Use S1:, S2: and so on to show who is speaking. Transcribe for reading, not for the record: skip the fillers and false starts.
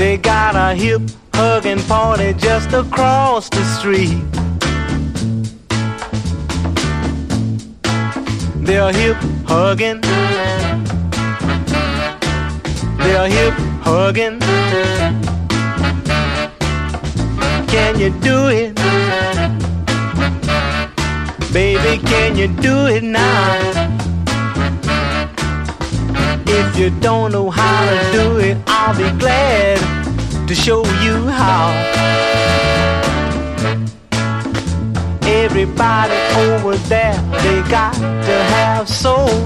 S1: They got a hip hugging party just across the street. They're hip hugging. They're hip hugging. Can you do it? Baby, can you do it now? If you don't know how to do it, I'll be glad to show you how. Everybody over there, they got to have soul.